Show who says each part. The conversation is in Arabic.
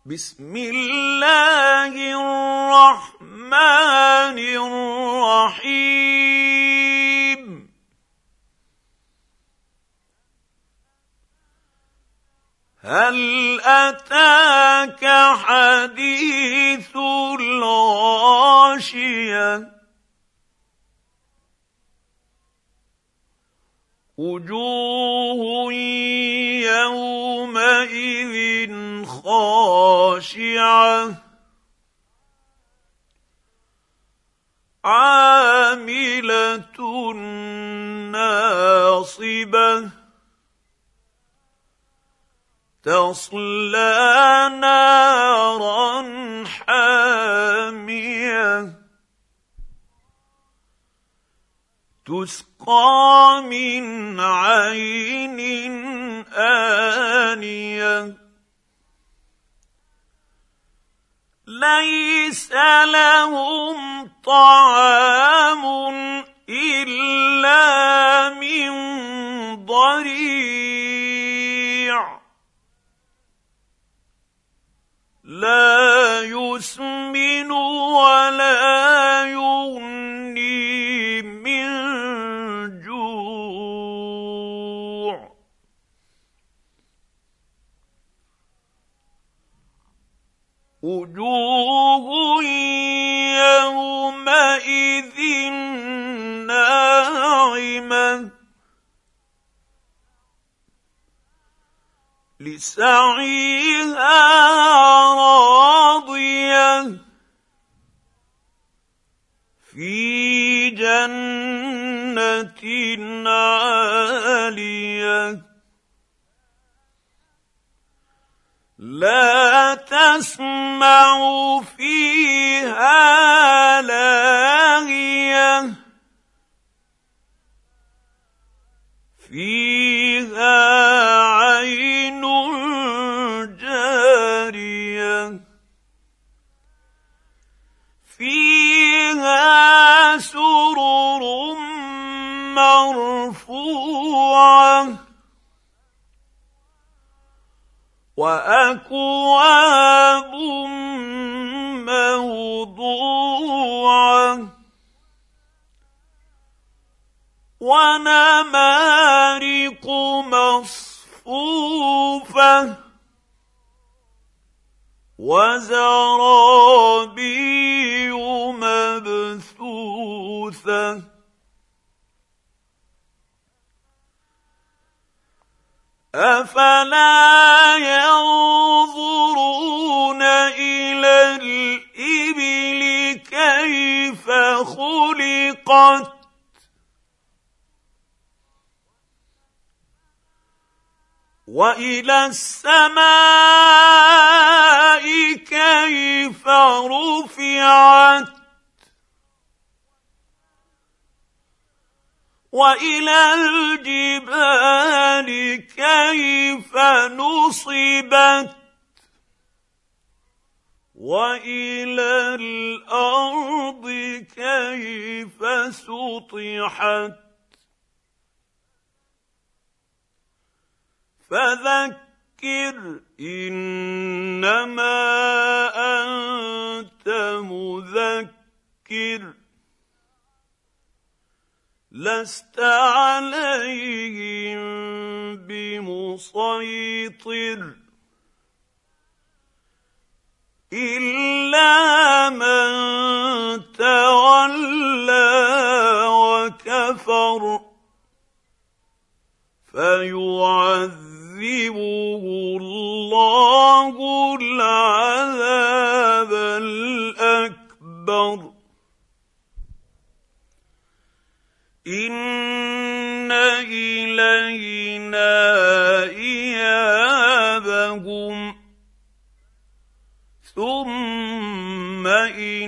Speaker 1: بسم الله الرحمن الرحيم هل أتاك حديث الغاشية وجوه يومئذ خاشعة عاملة ناصبة تصلى نارا حامية تسقى من عين آنية ليس لهم طعام إلا من ضريع لا يسمن ولا يغني من جوع وجوه يومئذ ناعمة لسعيها راضية في جنة عالية لا تسمع فيها لاغية فيها عين جارية فيها سرر مرفوعة وأكواب موضوعة ونمارق مصفوفة وزرابي مبثوثة أفلا ينظرون إلى الإبل كيف خلقت وإلى السماء كيف رفعت وإلى الجبال كيف نصبت وإلى الأرض كيف سطحت فذكر إنما أنت مذكر لست عليهم بمسيطر إلا من تولى وكفر فيعذبه الله العذاب الأكبر إن إلينا إيابهم ثم إن